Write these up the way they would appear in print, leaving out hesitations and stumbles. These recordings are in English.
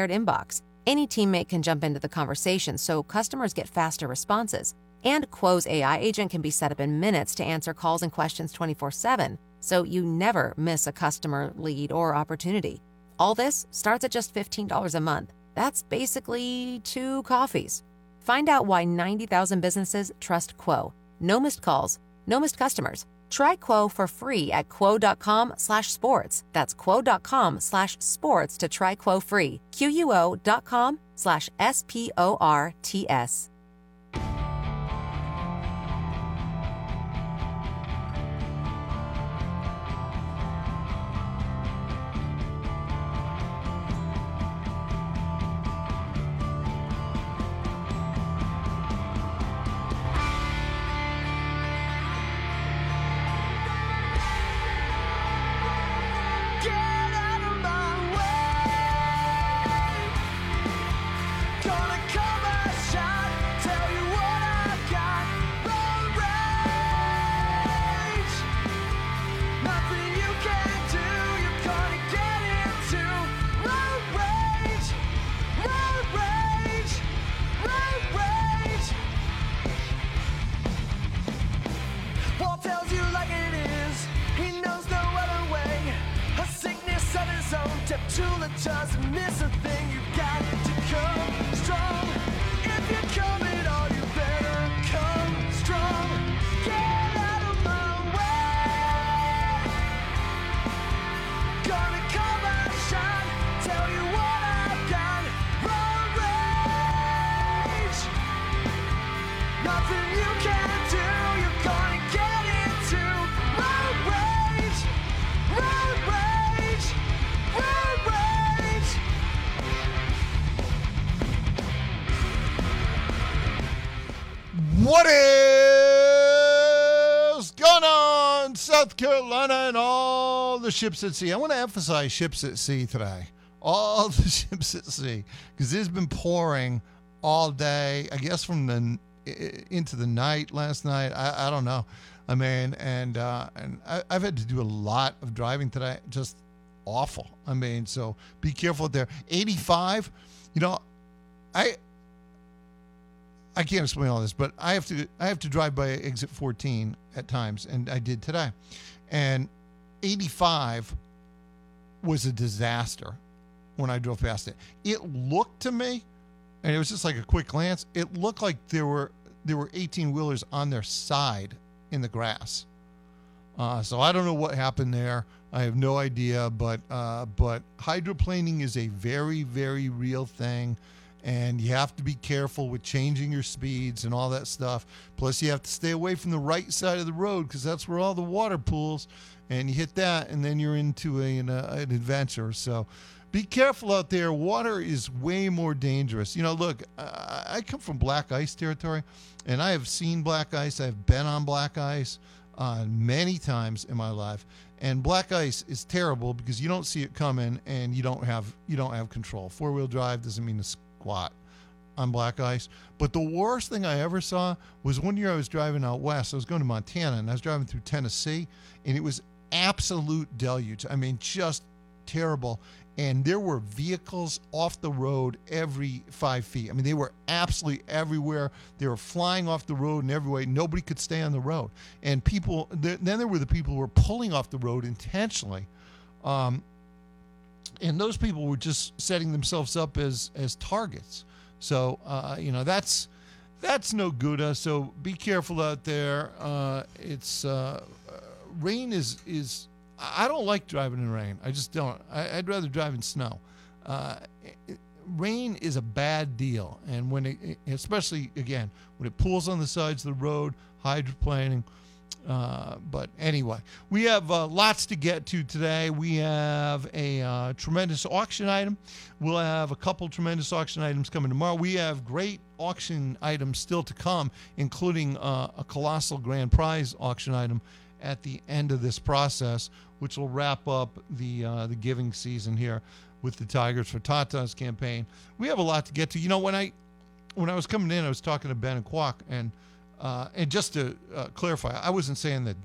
inbox. Any teammate can jump into the conversation so customers get faster responses. And Quo's AI agent can be set up in minutes to answer calls and questions 24/7, so you never miss a customer lead or opportunity. All this starts at just $15 a month. That's basically 2 coffees. Find out why 90,000 businesses trust Quo. No missed calls, no missed customers. Try Quo for free at quo.com/sports. That's quo.com/sports to try Quo free. QUO.com/SPORTS. Just miss a thing, you got to come strong. If you're coming on, you better come strong. Get out of my way. Gonna come and shine, tell you what I've got. Road rage, nothing you can do, you're gonna get into. Road rage, road rage, road rage. What is going on, South Carolina and all the ships at sea? I want to emphasize ships at sea today. All the ships at sea. Because it's been pouring all day, I guess from the into the night last night. I don't know. I mean, and I've had to do a lot of driving today. Just awful. I mean, so be careful out there. 85, you know, I can't explain all this, but I have to drive by exit 14 at times, and I did today. And 85 was a disaster when I drove past it. It looked to me, and it was just like a quick glance, it looked like there were 18-wheelers on their side in the grass. So I don't know what happened there. I have no idea, but hydroplaning is a very, very real thing. And you have to be careful with changing your speeds and all that stuff. Plus, you have to stay away from the right side of the road because that's where all the water pools. And you hit that, and then you're into an adventure. So be careful out there. Water is way more dangerous. You know, look, I come from black ice territory, and I have seen black ice. I've been on black ice many times in my life. And black ice is terrible because you don't see it coming, and you don't have control. Four-wheel drive doesn't mean squat on black ice. But the worst thing I ever saw was one year I was driving out west. I was going to Montana, and I was driving through Tennessee, and it was absolute deluge. I mean, just terrible. And there were vehicles off the road every 5 feet. I mean, they were absolutely everywhere. They were flying off the road in every way. Nobody could stay on the road. And people, then there were the people who were pulling off the road intentionally. And those people were just setting themselves up as targets. So, you know, that's no good. So be careful out there. Rain is I don't like driving in rain. I just don't. I'd rather drive in snow. Rain is a bad deal. And when especially, again, when it pools on the sides of the road, hydroplaning. But anyway, we have lots to get to today. We have a tremendous auction item. We'll have a couple tremendous auction items coming tomorrow. We have great auction items still to come, including a colossal grand prize auction item at the end of this process, which will wrap up the giving season here with the Tigers for Tatas campaign. We have a lot to get to. You know, when I was coming in, I was talking to Ben and Kwok, and just to clarify, I wasn't saying that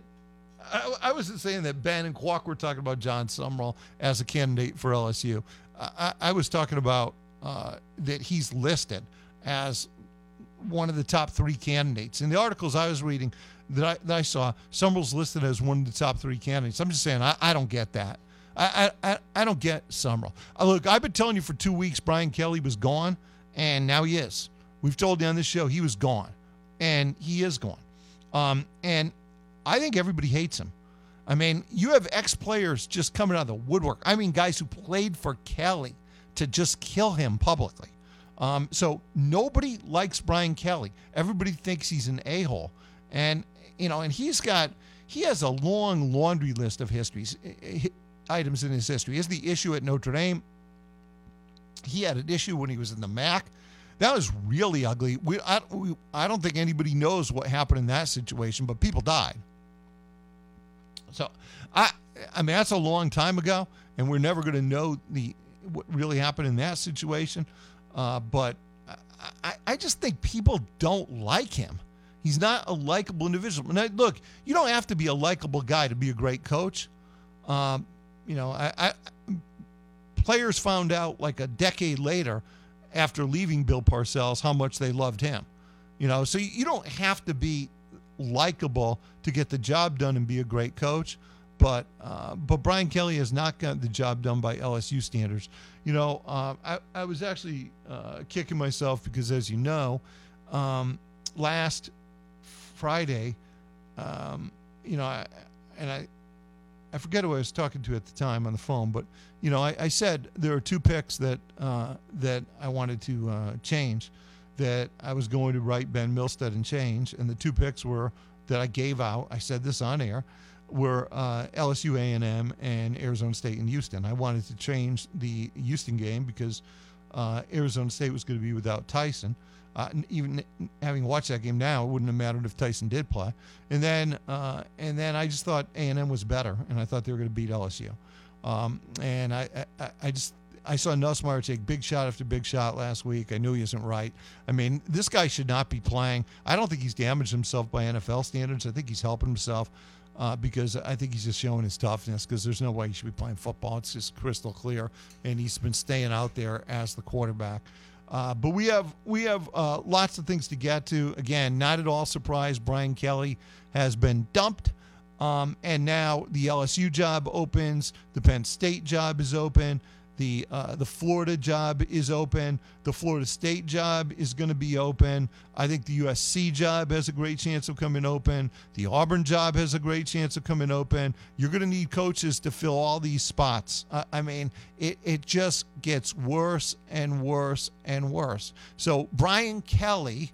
I wasn't saying that Ben and Kwok were talking about John Summerall as a candidate for LSU. I was talking about that he's listed as one of the top 3 candidates. In the articles I was reading that I saw, Summerall's listed as one of the top 3 candidates. I'm just saying, I don't get that. I don't get Summerall. Look, I've been telling you for 2 weeks Brian Kelly was gone, and now he is. We've told you on this show he was gone, and he is gone. And I think everybody hates him. I mean, you have ex-players just coming out of the woodwork. I mean, guys who played for Kelly to just kill him publicly. So nobody likes Brian Kelly. Everybody thinks he's an a-hole. And, and he has a long laundry list of items in his history. He has the issue at Notre Dame. He had an issue when he was in the MAC. That was really ugly. I don't think anybody knows what happened in that situation, but people died. So, I mean, that's a long time ago, and we're never going to know what really happened in that situation. But I just think people don't like him. He's not a likable individual. Now, look, you don't have to be a likable guy to be a great coach. Players found out like a decade later after leaving Bill Parcells how much they loved him. So you don't have to be likable to get the job done and be a great coach. But Brian Kelly has not gotten the job done by LSU standards. I was actually kicking myself because, as you know, last Friday, I forget who I was talking to at the time on the phone, but I said there are 2 picks that I wanted to change, that I was going to write Ben Milstead and change, and the 2 picks were that I gave out. I said this on air. Were LSU, A&M, and Arizona State and Houston. I wanted to change the Houston game because Arizona State was going to be without Tyson. Even having watched that game now, it wouldn't have mattered if Tyson did play. And then I just thought A&M was better, and I thought they were going to beat LSU. And I saw Nussmeier take big shot after big shot last week. I knew he isn't right. I mean, this guy should not be playing. I don't think he's damaged himself by NFL standards. I think he's helping himself. Because I think he's just showing his toughness, because there's no way he should be playing football. It's just crystal clear, and he's been staying out there as the quarterback. But we have lots of things to get to. Again, not at all surprised Brian Kelly has been dumped, and now the LSU job opens. The Penn State job is open. The Florida job is open. The Florida State job is going to be open. I think the USC job has a great chance of coming open. The Auburn job has a great chance of coming open. You're going to need coaches to fill all these spots. I mean, it just gets worse and worse and worse. So Brian Kelly.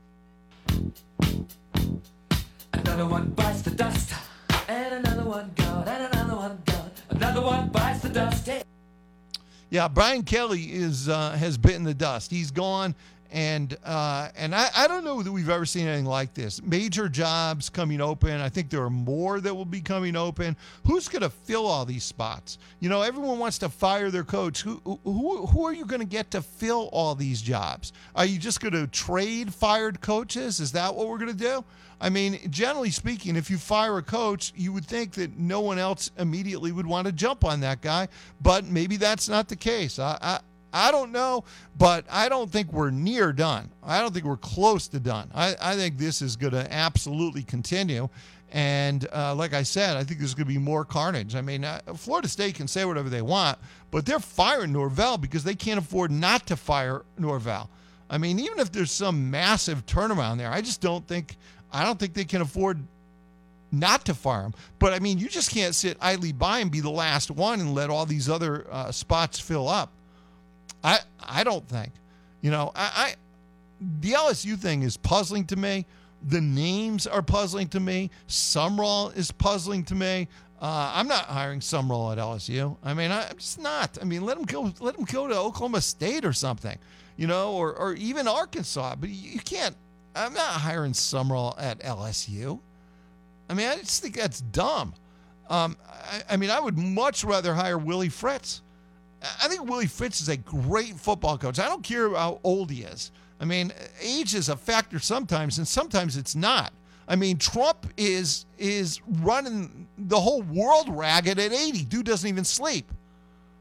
Another one bites the dust, and another one gone, and another one gone. Another one bites the dust. Yeah, Brian Kelly has bitten the dust. He's gone, and I don't know that we've ever seen anything like this. Major jobs coming open. I think there are more that will be coming open. Who's going to fill all these spots? Everyone wants to fire their coach. Who are you going to get to fill all these jobs? Are you just going to trade fired coaches? Is that what we're going to do? I mean, generally speaking, if you fire a coach, you would think that no one else immediately would want to jump on that guy, but maybe that's not the case. I don't know, but I don't think we're near done. I don't think we're close to done. I think this is going to absolutely continue, and like I said, I think there's going to be more carnage. I mean, Florida State can say whatever they want, but they're firing Norvell because they can't afford not to fire Norvell. I mean, even if there's some massive turnaround there, I don't think they can afford not to fire him. But, I mean, you just can't sit idly by and be the last one and let all these other spots fill up. I don't think. The LSU thing is puzzling to me. The names are puzzling to me. Summerall is puzzling to me. I'm not hiring Summerall at LSU. I mean, I'm just not. I mean, let him go to Oklahoma State or something, or even Arkansas. But you can't. I'm not hiring Summerall at LSU. I mean, I just think that's dumb. I mean, I would much rather hire Willie Fritz. I think Willie Fritz is a great football coach. I don't care how old he is. I mean, age is a factor sometimes, and sometimes it's not. I mean, Trump is running the whole world ragged at 80. Dude doesn't even sleep.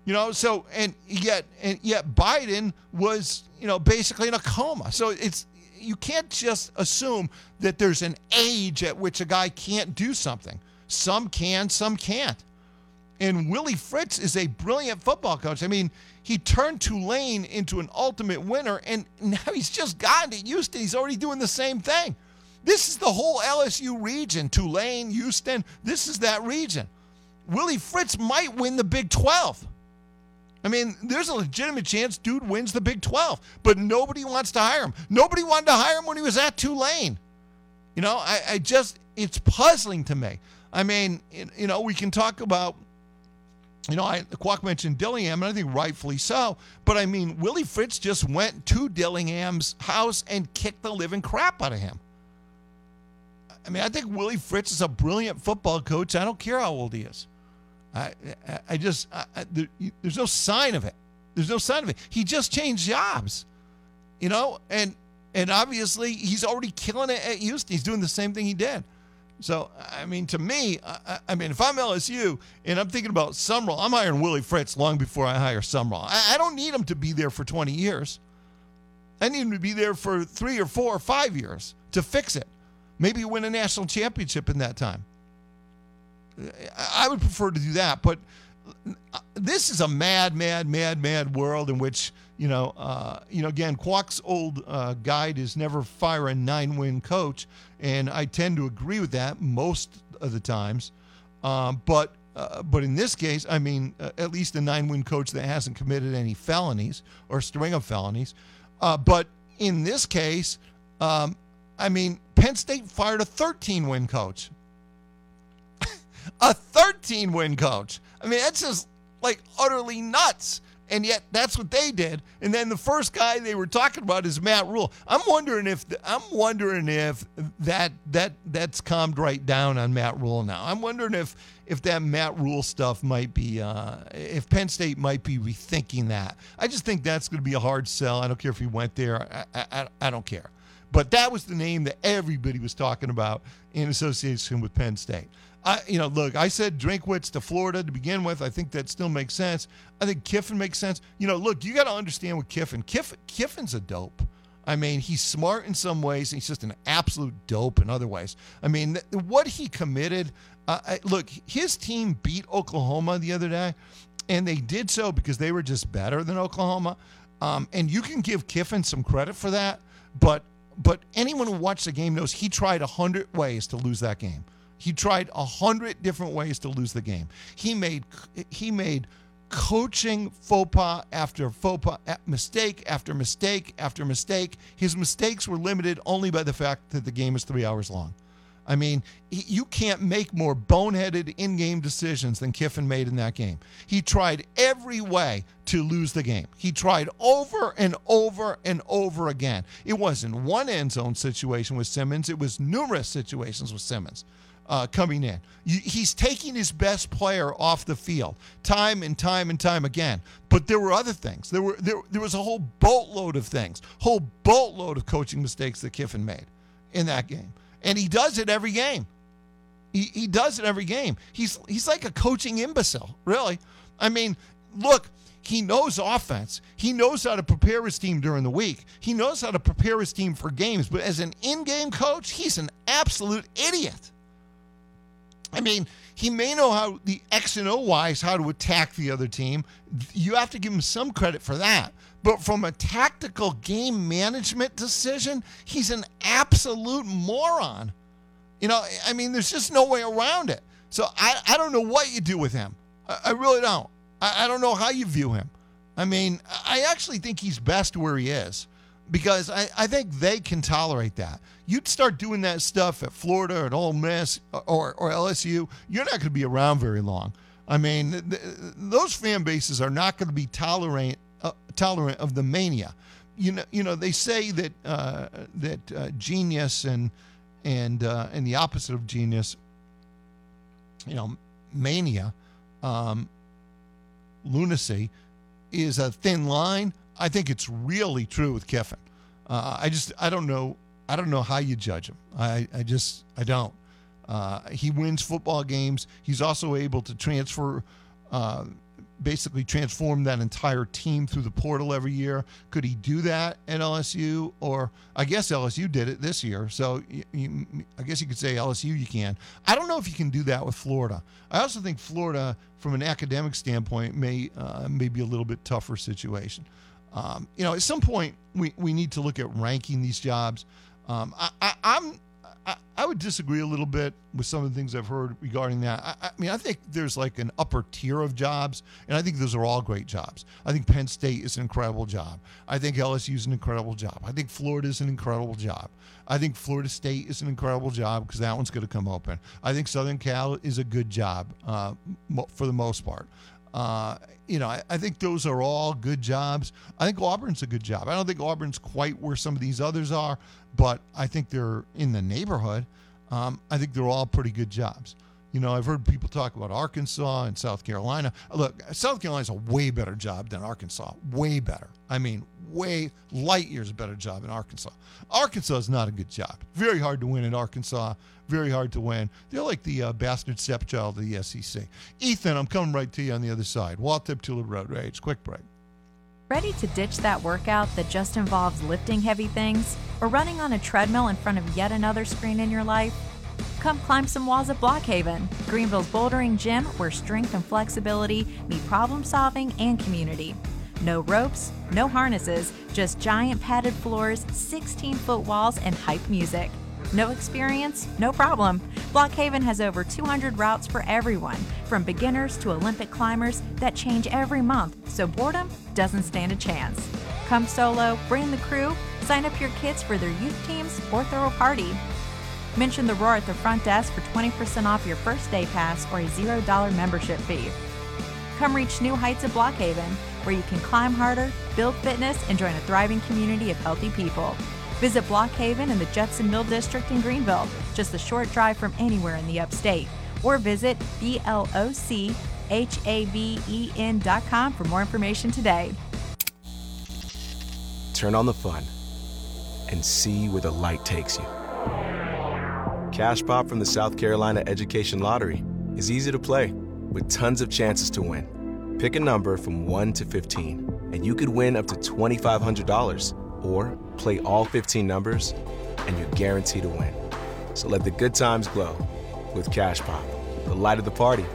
So and yet Biden was, basically in a coma. So you can't just assume that there's an age at which a guy can't do something. Some can, some can't. And Willie Fritz is a brilliant football coach. I mean, he turned Tulane into an ultimate winner, and now he's just gotten to Houston. He's already doing the same thing. This is the whole LSU region, Tulane, Houston. This is that region. Willie Fritz might win the Big 12. I mean, there's a legitimate chance dude wins the Big 12, but nobody wants to hire him. Nobody wanted to hire him when he was at Tulane. It's puzzling to me. I mean, we can talk about, Quack mentioned Dillingham, and I think rightfully so, but I mean, Willie Fritz just went to Dillingham's house and kicked the living crap out of him. I mean, I think Willie Fritz is a brilliant football coach. I don't care how old he is. There's no sign of it. There's no sign of it. He just changed jobs, and obviously he's already killing it at Houston. He's doing the same thing he did. So, I mean, to me, if I'm LSU and I'm thinking about Summerall, I'm hiring Willie Fritz long before I hire Summerall. I don't need him to be there for 20 years. I need him to be there for 3 or 4 or 5 years to fix it. Maybe win a national championship in that time. I would prefer to do that, but this is a mad world in which, again, Quack's old guide is never fire a 9-win coach, and I tend to agree with that most of the times. But in this case, I mean, at least a 9-win coach that hasn't committed any felonies or string of felonies. But in this case, Penn State fired a 13-win coach. A 13-win coach. I mean, that's just like utterly nuts. And yet that's what they did. And then the first guy they were talking about is Matt Rule. I'm wondering if that's calmed right down on Matt Rule now. I'm wondering if that Matt Rule stuff might be if Penn State might be rethinking that. I just think that's going to be a hard sell. I don't care if he went there. I don't care. But that was the name that everybody was talking about in association with Penn State. Look, I said Drinkwitz to Florida to begin with. I think that still makes sense. I think Kiffin makes sense. Look, you got to understand with Kiffin. Kiffin's a dope. I mean, he's smart in some ways. He's just an absolute dope in other ways. I mean, what he committed, look, his team beat Oklahoma the other day, and they did so because they were just better than Oklahoma. And you can give Kiffin some credit for that, but anyone who watched the game knows he tried 100 ways to lose that game. He tried 100 different ways to lose the game. He made coaching faux pas after faux pas, mistake after mistake after mistake. His mistakes were limited only by the fact that the game is 3 hours long. I mean, you can't make more boneheaded in-game decisions than Kiffin made in that game. He tried every way to lose the game. He tried over and over and over again. It wasn't one end zone situation with Simmons. It was numerous situations with Simmons. Coming in. He's taking his best player off the field time and time and time again. But there were other things. There was a whole boatload of things, whole boatload of coaching mistakes that Kiffin made in that game. And he does it every game. He does it every game. He's like a coaching imbecile, really. I mean, look, he knows offense. He knows how to prepare his team during the week. He knows how to prepare his team for games. But as an in-game coach, he's an absolute idiot. I mean, he may know how the X and O Y's how to attack the other team. You have to give him some credit for that. But from a tactical game management decision, he's an absolute moron. I mean, there's just no way around it. So I don't know what you do with him. I really don't. I don't know how you view him. I mean, I actually think he's best where he is because I think they can tolerate that. You'd start doing that stuff at Florida, at Ole Miss, or LSU, you're not going to be around very long. I mean, those fan bases are not going to be tolerant of the mania. They say that genius and the opposite of genius, mania, lunacy, is a thin line. I think it's really true with Kiffin. I don't know how you judge him. I don't. He wins football games. He's also able to transfer basically transform that entire team through the portal every year. Could he do that at LSU? Or I guess LSU did it this year. So I guess you could say LSU you can. I don't know if you can do that with Florida. I also think Florida, from an academic standpoint, may be a little bit tougher situation. At some point, we need to look at ranking these jobs. I would disagree a little bit with some of the things I've heard regarding that. I think there's like an upper tier of jobs, and I think those are all great jobs. I think Penn State is an incredible job. I think LSU is an incredible job. I think Florida is an incredible job. I think Florida State is an incredible job because that one's going to come open. I think Southern Cal is a good job for the most part. I think those are all good jobs. I think Auburn's a good job. I don't think Auburn's quite where some of these others are, but I think they're in the neighborhood. I think they're all pretty good jobs. I've heard people talk about Arkansas and South Carolina. Look, South Carolina's a way better job than Arkansas. Way better. Way light years a better job than Arkansas. Arkansas is not a good job. Very hard to win in Arkansas. Very hard to win. They're like the bastard stepchild of the SEC. Ethan, I'm coming right to you on the other side. Walt Tiptula Road Rage. Quick break. Ready to ditch that workout that just involves lifting heavy things or running on a treadmill in front of yet another screen in your life? Come climb some walls at Blockhaven, Greenville's bouldering gym where strength and flexibility meet problem solving and community. No ropes, no harnesses, just giant padded floors, 16-foot walls, and hype music. No experience? No problem. Blockhaven has over 200 routes for everyone, from beginners to Olympic climbers that change every month, so boredom doesn't stand a chance. Come solo, bring the crew, sign up your kids for their youth teams, or throw a party. Mention the Roar at the front desk for 20% off your first day pass or a $0 membership fee. Come reach new heights at Blockhaven, where you can climb harder, build fitness, and join a thriving community of healthy people. Visit Blockhaven in the Judson Mill District in Greenville, just a short drive from anywhere in the upstate. Or visit BLOCHAVEN.com for more information today. Turn on the fun and see where the light takes you. Cash Pop from the South Carolina Education Lottery is easy to play with tons of chances to win. Pick a number from 1 to 15, and you could win up to $2,500. Or play all 15 numbers, and you're guaranteed to win. So let the good times glow with Cash Pop, the light of the party.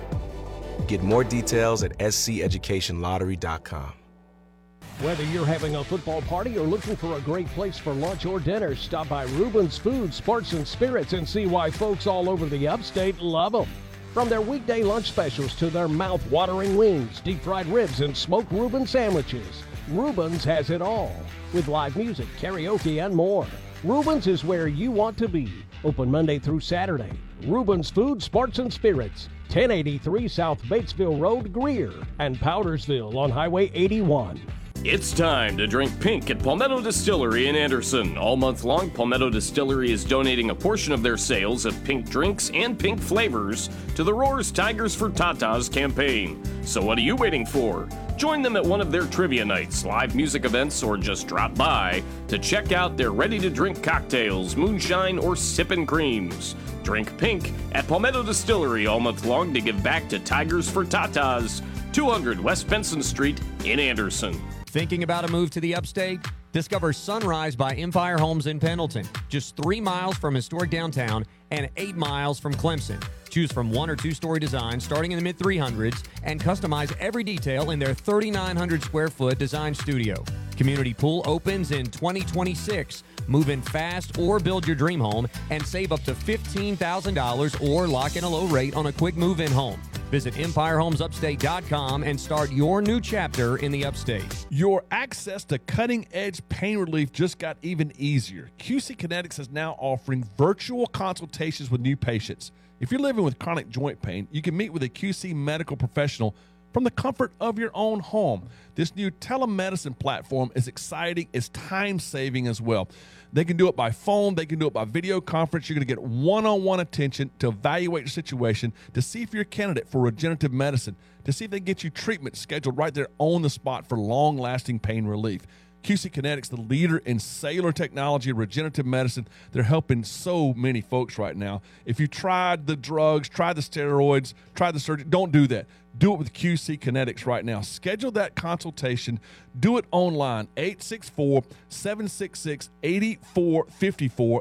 Get more details at sceducationlottery.com. Whether you're having a football party or looking for a great place for lunch or dinner, stop by Reuben's Food, Sports, and Spirits and see why folks all over the upstate love them. From their weekday lunch specials to their mouth-watering wings, deep-fried ribs, and smoked Reuben sandwiches, Reuben's has it all, with live music, karaoke, and more. Reuben's is where you want to be. Open Monday through Saturday. Reuben's Food, Sports, and Spirits, 1083 South Batesville Road, Greer, and Powdersville on Highway 81. It's time to drink pink at Palmetto Distillery in Anderson. All month long, Palmetto Distillery is donating a portion of their sales of pink drinks and pink flavors to the Roar's Tigers for Tatas campaign. So what are you waiting for? Join them at one of their trivia nights, live music events, or just drop by to check out their ready-to-drink cocktails, moonshine, or sippin' creams. Drink pink at Palmetto Distillery all month long to give back to Tigers for Tatas, 200 West Benson Street in Anderson. Thinking about a move to the upstate? Discover Sunrise by Empire Homes in Pendleton, just 3 miles from historic downtown and 8 miles from Clemson. Choose from 1 or 2 story designs starting in the mid-300s and customize every detail in their 3,900 square foot design studio. Community pool opens in 2026. Move in fast or build your dream home and save up to $15,000 or lock in a low rate on a quick move-in home. Visit EmpireHomesUpstate.com and start your new chapter in the upstate. Your access to cutting-edge pain relief just got even easier. QC Kinetics is now offering virtual consultations with new patients. If you're living with chronic joint pain, you can meet with a QC medical professional from the comfort of your own home. This new telemedicine platform is exciting, it's time-saving as well. They can do it by phone, they can do it by video conference. You're going to get one-on-one attention to evaluate your situation, to see if you're a candidate for regenerative medicine, to see if they can get you treatment scheduled right there on the spot for long-lasting pain relief. QC Kinetics, the leader in cellular technology and regenerative medicine, they're helping so many folks right now. If you tried the drugs, tried the steroids, tried the surgery, don't do that. Do it with QC Kinetics right now. Schedule that consultation. Do it online. 864-766-8454.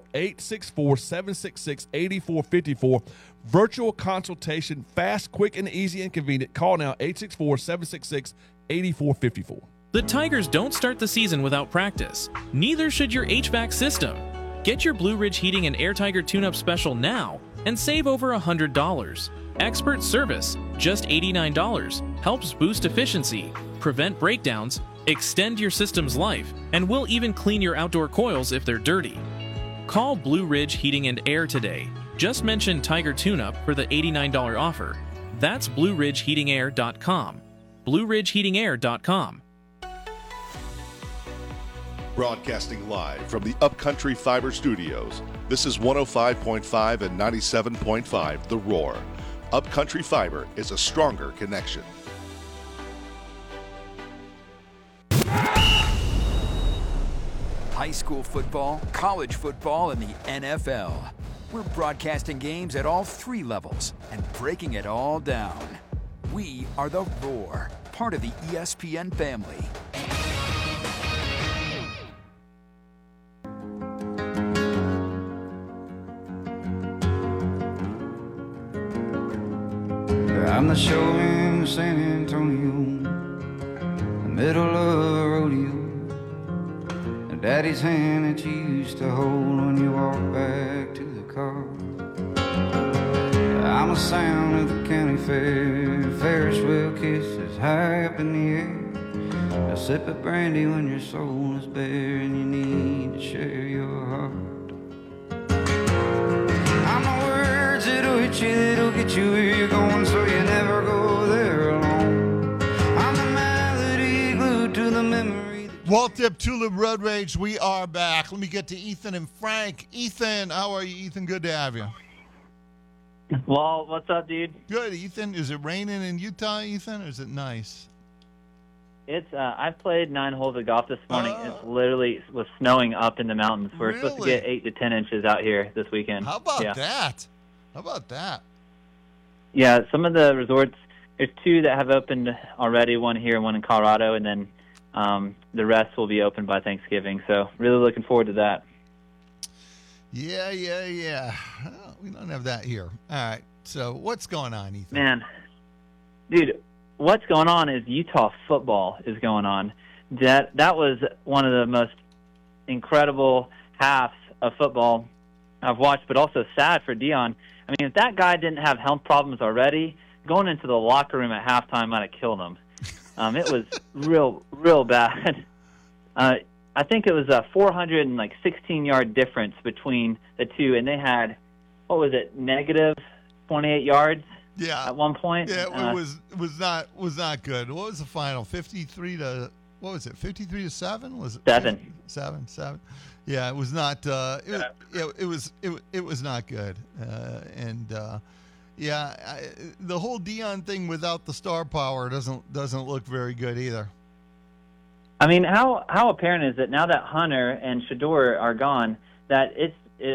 864-766-8454. Virtual consultation. Fast, quick, and easy and convenient. Call now. 864-766-8454. The Tigers don't start the season without practice. Neither should your HVAC system. Get your Blue Ridge Heating and Air Tiger tune-up special now and save over $100. Expert service, just $89, helps boost efficiency, prevent breakdowns, extend your system's life, and will even clean your outdoor coils if they're dirty. Call Blue Ridge Heating and Air today. Just mention Tiger Tune-Up for the $89 offer. That's BlueRidgeHeatingAir.com. BlueRidgeHeatingAir.com. Broadcasting live from the Upcountry Fiber Studios. This is 105.5 and 97.5 The Roar. Upcountry Fiber is a stronger connection. High school football, college football, and the NFL. We're broadcasting games at all three levels and breaking it all down. We are The Roar, part of the ESPN family. I'm the show in San Antonio, the middle of a rodeo. The daddy's hand that you used to hold when you walk back to the car. I'm the sound of the county fair, Ferris wheel kisses high up in the air. A sip of brandy when your soul is bare and you need to share your heart. I'm the words that'll hit you, that'll get you where you're going, so you never go there alone. I'm the melody glued to the memory. Walt Dip, Tulip Road Rage, we are back. Let me get to Ethan and Frank. Ethan, how are you, Ethan? Good to have you. Well, what's up, dude? Good, Ethan. Is it raining in Utah, Ethan, or is it nice? It's I've played 9 holes of golf this morning. It's literally was snowing up in the mountains. We're supposed to get 8 to 10 inches out here this weekend. How about that? How about that? Yeah, some of the resorts, there's 2 that have opened already, one here and one in Colorado, and then the rest will be open by Thanksgiving. So really looking forward to that. Yeah. Oh, we don't have that here. All right. So what's going on, Ethan? Man, dude, what's going on is Utah football is going on. That was one of the most incredible halves of football I've watched, but also sad for Dion. I mean, if that guy didn't have health problems already, going into the locker room at halftime might have killed him. It was real bad. I think it was a 416-yard difference between the two, and they had, what was it, negative 28 yards? Yeah. At one point. Yeah, it was not good. What was the final? 53 to 7? Was it 7? 7. Yeah, it was not. It was not good. The whole Dion thing without the star power doesn't look very good either. I mean, how apparent is it now that Hunter and Shador are gone that it's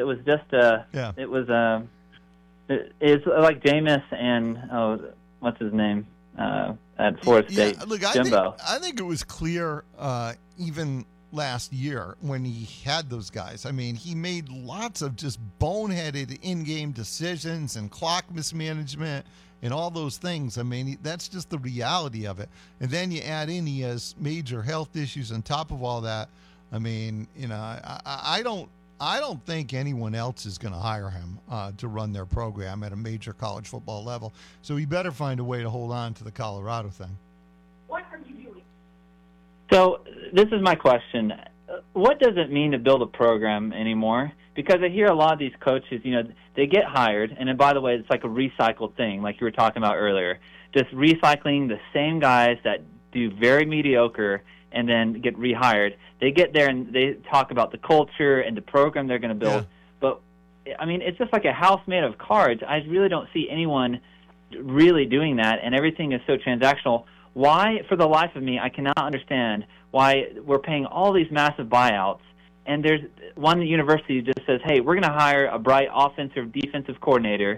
like Jameis and what's his name at Florida State, look, Jimbo. I think it was clear even last year when he had those guys. I mean, he made lots of just boneheaded in-game decisions and clock mismanagement and all those things. I mean, that's just the reality of it. And then you add in he has major health issues on top of all that. I mean, I don't think anyone else is going to hire him to run their program at a major college football level. So he better find a way to hold on to the Colorado thing. What are you doing? So this is my question. What does it mean to build a program anymore? Because I hear a lot of these coaches, they get hired, and then, by the way, it's like a recycled thing, like you were talking about earlier, just recycling the same guys that do very mediocre and then get rehired. They get there and they talk about the culture and the program they're going to build. Yeah. But, I mean, it's just like a house made of cards. I really don't see anyone really doing that, and everything is so transactional. Why, for the life of me, I cannot understand why we're paying all these massive buyouts, and there's one university just says, hey, we're going to hire a bright offensive, defensive coordinator,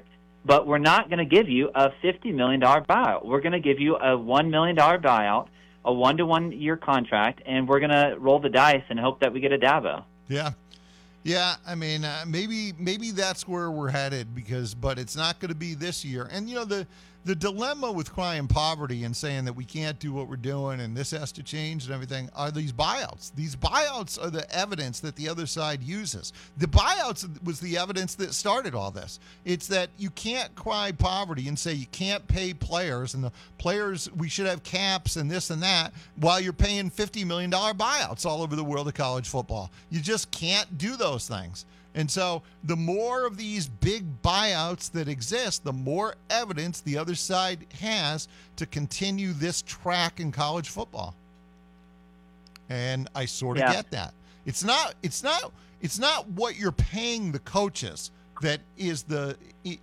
but we're not going to give you a $50 million buyout. We're going to give you a $1 million buyout, a 1-to-1 year contract, and we're going to roll the dice and hope that we get a Dabo. Yeah. Yeah, I mean, maybe that's where we're headed but it's not going to be this year. And, you know, the dilemma with crying poverty and saying that we can't do what we're doing and this has to change and everything are these buyouts. These buyouts are the evidence that the other side uses. The buyouts was the evidence that started all this. It's that you can't cry poverty and say you can't pay players and the players, we should have caps and this and that while you're paying $50 million buyouts all over the world of college football. You just can't do those things. And so the more of these big buyouts that exist, the more evidence the other side has to continue this track in college football. And I sort of get that. It's not what you're paying the coaches that is the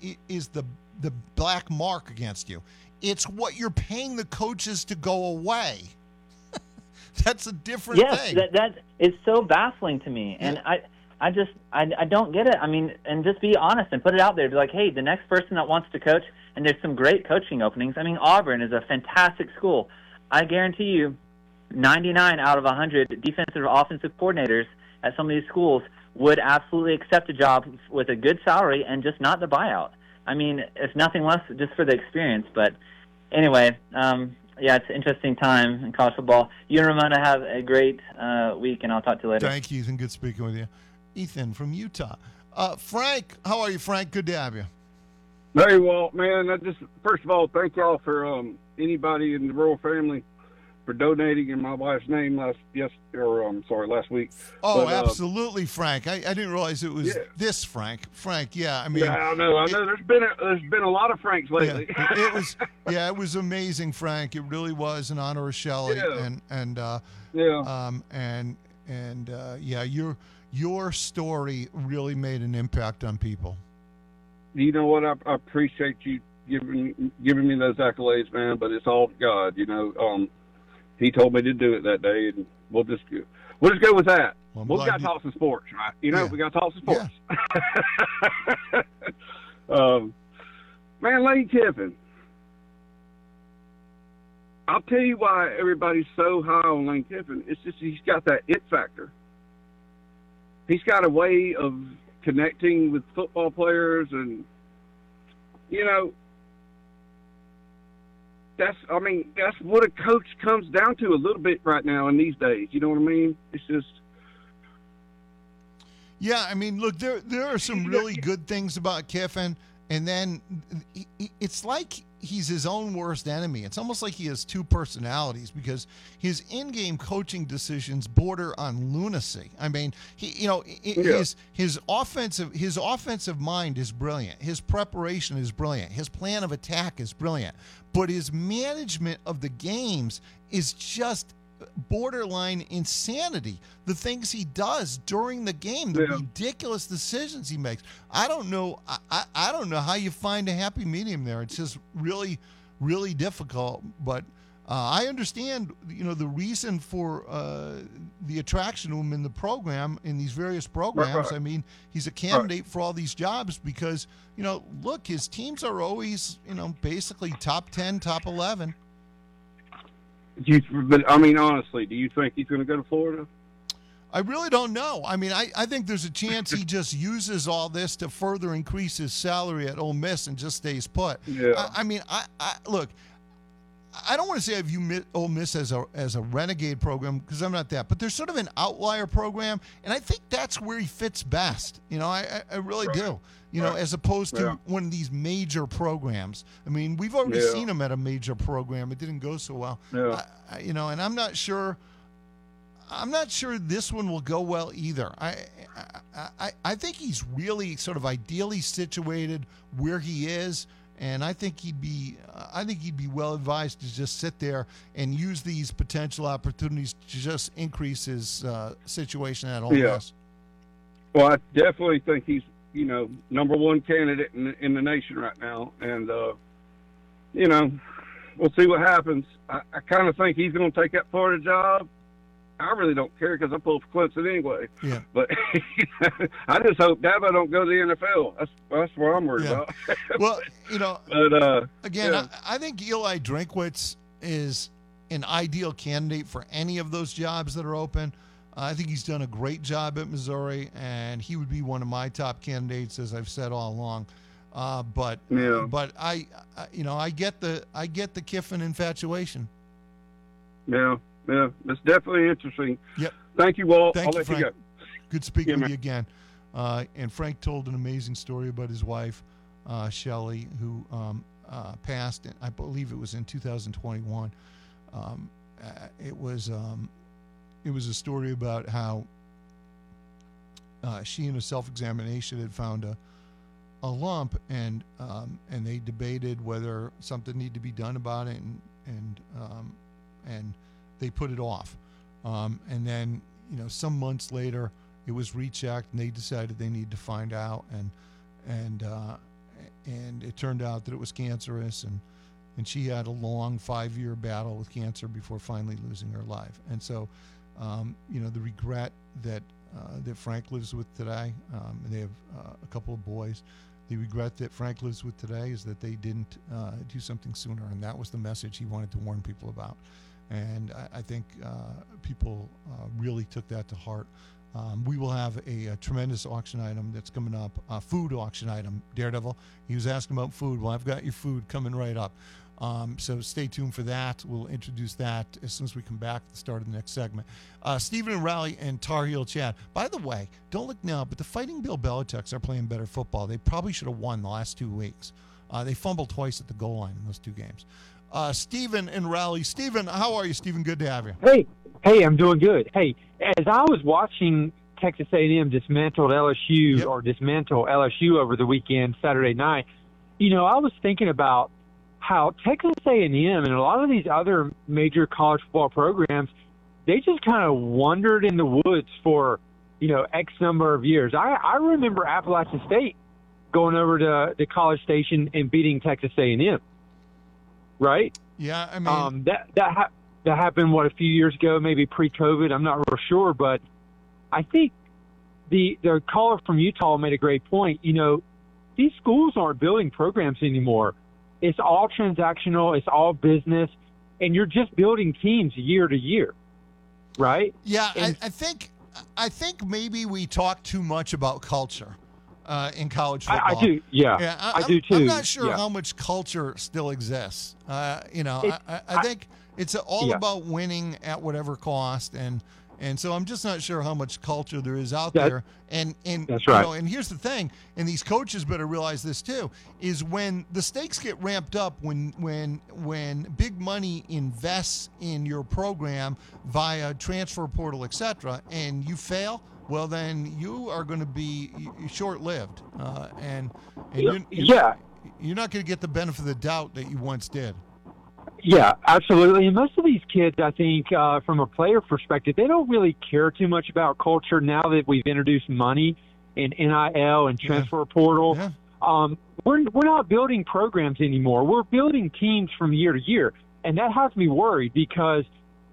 black mark against you. It's what you're paying the coaches to go away. That's a different thing. Yes, that is so baffling to me. And I don't get it. I mean, and just be honest and put it out there. Be like, hey, the next person that wants to coach, and there's some great coaching openings. I mean, Auburn is a fantastic school. I guarantee you 99 out of 100 defensive or offensive coordinators at some of these schools would absolutely accept a job with a good salary and just not the buyout. I mean, if nothing less, just for the experience. But anyway, yeah, it's an interesting time in college football. You and Ramona have a great week, and I'll talk to you later. Thank you, Ethan. Good speaking with you. Ethan from Utah. Frank, how are you, Frank? Good to have you. Very well, man. First of all, thank y'all for anybody in the Royal family for donating in my wife's name last week. Oh, but, absolutely, Frank. I didn't realize it was this Frank. Frank, yeah. I mean, yeah, I know. There's been a lot of Franks lately. Yeah, it was amazing, Frank. It really was in honor of Shelley, your story really made an impact on people. You know what? I appreciate you giving me those accolades, man. But it's all God. You know, he told me to do it that day, and we'll just go with that. Well, we got to talk some sports, right? You know, we got to talk some sports. Yeah. Man, Lane Kiffin. I'll tell you why everybody's so high on Lane Kiffin. It's just he's got that it factor. He's got a way of connecting with football players, and you know, that's what a coach comes down to a little bit right now in these days. You know what I mean? It's just. Yeah, I mean, look, there are some really good things about Kiffin, and then it's like he's his own worst enemy. It's almost like he has two personalities because his in-game coaching decisions border on lunacy. I mean, his offensive mind is brilliant. His preparation is brilliant. His plan of attack is brilliant. But his management of the games is just borderline insanity. The things he does during the game, the ridiculous decisions he makes. I don't know how you find a happy medium there. It's just really, really difficult. But I understand, the reason for the attraction to him in the program, in these various programs. Right. I mean, he's a candidate for all these jobs because, look, his teams are always, basically top 10, top 11. But I mean, honestly, do you think he's going to go to Florida? I really don't know. I mean, I think there's a chance he just uses all this to further increase his salary at Ole Miss and just stays put. Yeah. I mean, look, I don't want to say I view Ole Miss as a renegade program because I'm not that, but there's sort of an outlier program, and I think that's where he fits best. I really do. As opposed to one of these major programs. I mean, we've already seen him at a major program. It didn't go so well. Yeah. And I'm not sure this one will go well either. I think he's really sort of ideally situated where he is, and I think he'd be well advised to just sit there and use these potential opportunities to just increase his situation at Ole Miss. Well, I definitely think he's number one candidate in the nation right now. And, we'll see what happens. I kind of think he's going to take that Florida job. I really don't care because I pull for Clemson anyway. Yeah. But I just hope Dabo don't go to the NFL. That's what I'm worried about. Well, but again, yeah. I think Eli Drinkwitz is an ideal candidate for any of those jobs that are open. I think he's done a great job at Missouri, and he would be one of my top candidates, as I've said all along. But I get the Kiffin infatuation. Yeah, it's definitely interesting. Yep. Thank you, Walt. Thank I'll you, let Frank. you go. Good speaking Yeah, with you again. And Frank told an amazing story about his wife, Shelley, who passed. I believe it was in 2021. It was a story about how she, in a self-examination, had found a lump, and they debated whether something needed to be done about it, and they put it off. And then, some months later, it was rechecked, and they decided they needed to find out, and it turned out that it was cancerous, and she had a long 5-year battle with cancer before finally losing her life. And so, the regret that Frank lives with today, and they have a couple of boys. The regret that Frank lives with today is that they didn't do something sooner, and that was the message he wanted to warn people about. And I think people really took that to heart. We will have a tremendous auction item that's coming up, a food auction item, Daredevil. He was asking about food. Well, I've got your food coming right up. So stay tuned for that. We'll introduce that as soon as we come back at the start of the next segment. Stephen and Raleigh and Tar Heel Chad. By the way, don't look now, but the Fighting Bill Belichick's are playing better football. They probably should have won the last 2 weeks. They fumbled twice at the goal line in those 2 games. Stephen and Raleigh. Stephen, how are you, Stephen? Good to have you. Hey, I'm doing good. Hey, as I was watching Texas A&M dismantle LSU over the weekend, Saturday night, I was thinking about how Texas A&M and a lot of these other major college football programs, they just kind of wandered in the woods for, X number of years. I remember Appalachian State going over to College Station and beating Texas A&M. Right? Yeah, I mean that happened a few years ago, maybe pre-COVID. I'm not real sure, but I think the caller from Utah made a great point. These schools aren't building programs anymore. It's all transactional. It's all business, and you're just building teams year to year, right? Yeah, I think maybe we talk too much about culture in college football. I do. Yeah, I do too. I'm not sure yeah. how much culture still exists. I think it's all about winning at whatever cost, and so I'm just not sure how much culture there is out there. And that's right. And here's the thing, and these coaches better realize this too, is when the stakes get ramped up, when big money invests in your program via transfer portal, etc., and you fail, well, then you are going to be short-lived, and you're not going to get the benefit of the doubt that you once did. Yeah, absolutely. And most of these kids, I think, from a player perspective, they don't really care too much about culture now that we've introduced money and NIL and transfer portal. Yeah. We're not building programs anymore. We're building teams from year to year, and that has me worried because,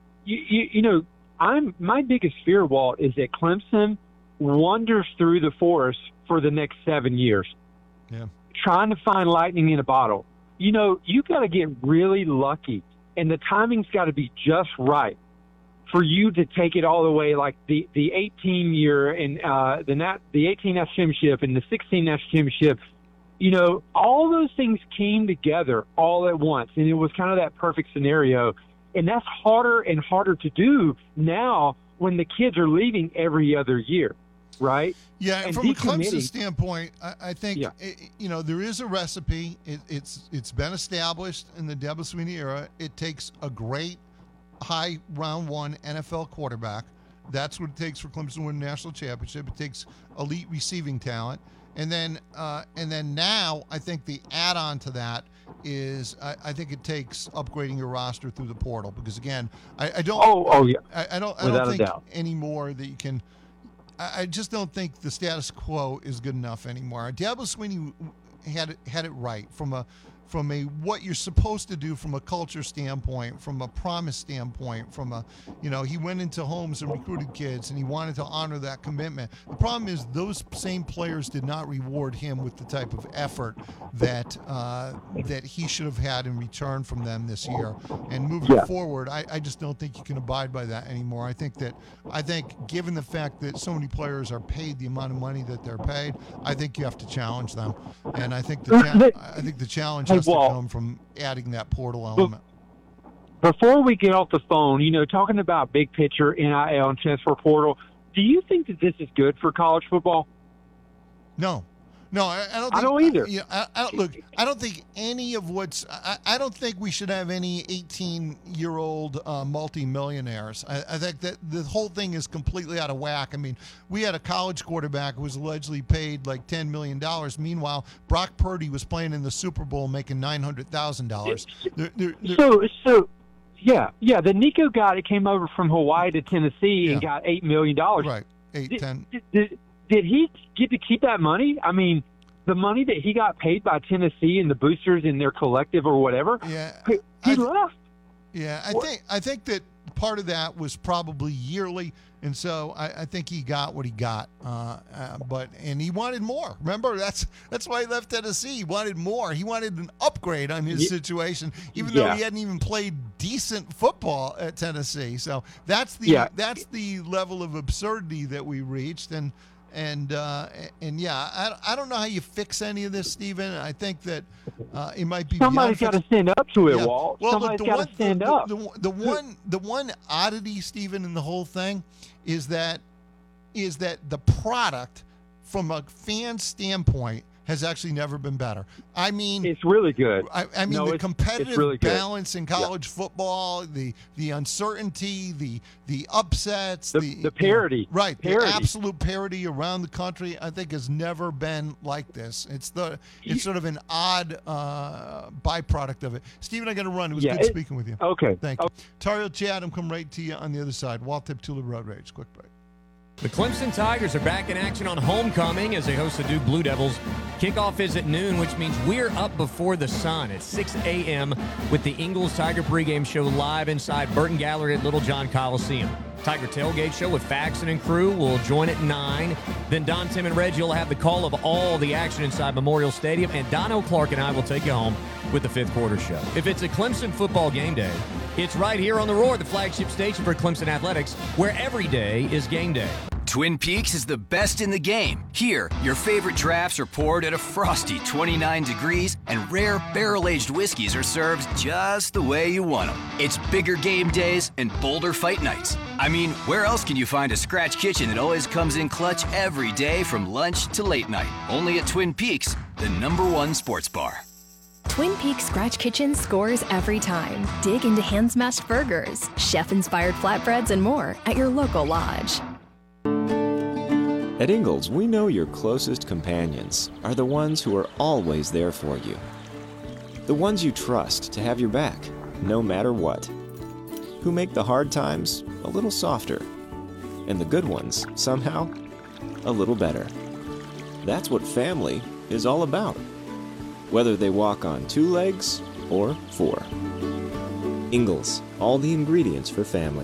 my biggest fear, Walt, is that Clemson wanders through the forest for the next 7 years, trying to find lightning in a bottle. You got to get really lucky, and the timing's got to be just right for you to take it all the way, like the 18-year and the 18 national championship and the 16 national championship. All those things came together all at once, and it was kind of that perfect scenario. And that's harder and harder to do now when the kids are leaving every other year, right? Yeah, and from a Clemson standpoint, I think there is a recipe. It's been established in the Dabo Swinney era. It takes a great high round one NFL quarterback. That's what it takes for Clemson to win a national championship. It takes elite receiving talent, and then now I think the add-on to that is I think it takes upgrading your roster through the portal, because again I don't think anymore that you can. I just don't think the status quo is good enough anymore. Dabo Swinney had it right from what you're supposed to do from a culture standpoint, from a promise standpoint, from a, he went into homes and recruited kids and he wanted to honor that commitment. The problem is those same players did not reward him with the type of effort that he should have had in return from them this year. And moving forward, I just don't think you can abide by that anymore. I think given the fact that so many players are paid the amount of money that they're paid, I think you have to challenge them. And I think the challenge has to come from adding that portal element. Before we get off the phone, talking about big picture, NIL, and transfer portal, do you think that this is good for college football? No, I don't think, I don't either. I don't think any of I don't think we should have any 18-year-old multimillionaires. I think that the whole thing is completely out of whack. I mean, we had a college quarterback who was allegedly paid like $10 million. Meanwhile, Brock Purdy was playing in the Super Bowl making $900,000. So, the Nico guy that came over from Hawaii to Tennessee and got $8 million. Right, 10. Did he get to keep that money? I mean, the money that he got paid by Tennessee and the boosters in their collective or whatever. Yeah, he left. Yeah, I think that part of that was probably yearly, and so I think he got what he got. And he wanted more. Remember, that's why he left Tennessee. He wanted more. He wanted an upgrade on his situation, even though he hadn't even played decent football at Tennessee. So that's the level of absurdity that we reached. I don't know how you fix any of this, Stephen. I think that it might be somebody's got to stand up to it, Walt. Well, somebody's got to stand up. The one oddity, Stephen, in the whole thing is that the product, from a fan standpoint, has actually never been better. I mean, it's really good. I mean, the competitive balance in college football, the uncertainty, the upsets, the parity, the absolute parity around the country, I think has never been like this. It's sort of an odd byproduct of it. Stephen, I got to run. It was good speaking with you. Okay, thank you. Tario Chatham, come right to you on the other side. Walt Teptula Road Rage. Quick break. The Clemson Tigers are back in action on homecoming as they host the Duke Blue Devils. Kickoff is at noon, which means we're up before the sun at 6 a.m. with the Ingles Tiger pregame show live inside Burton Gallery at Little John Coliseum. Tiger tailgate show with Faxon and crew will join at 9. Then Don, Tim, and Reggie will have the call of all the action inside Memorial Stadium, and Dono Clark and I will take you home with the fifth quarter show. If it's a Clemson football game day, it's right here on The Roar, the flagship station for Clemson Athletics, where every day is game day. Twin Peaks is the best in the game. Here, your favorite drafts are poured at a frosty 29 degrees, and rare barrel-aged whiskeys are served just the way you want them. It's bigger game days and bolder fight nights. I mean, where else can you find a scratch kitchen that always comes in clutch every day from lunch to late night? Only at Twin Peaks, the #1 sports bar. Twin Peaks Scratch Kitchen scores every time. Dig into hand-smashed burgers, chef-inspired flatbreads, and more at your local lodge. At Ingles, we know your closest companions are the ones who are always there for you. The ones you trust to have your back, no matter what. Who make the hard times a little softer. And the good ones, somehow, a little better. That's what family is all about. Whether they walk on 2 legs or 4. Ingles, all the ingredients for family.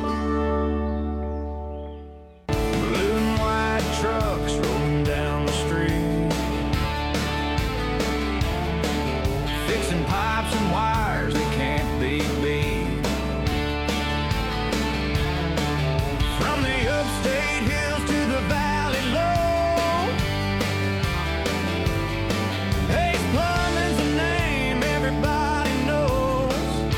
Trucks rolling down the street, fixing pipes and wires that can't be beat. From the upstate hills to the valley low, Ace Plumbing's a name everybody knows.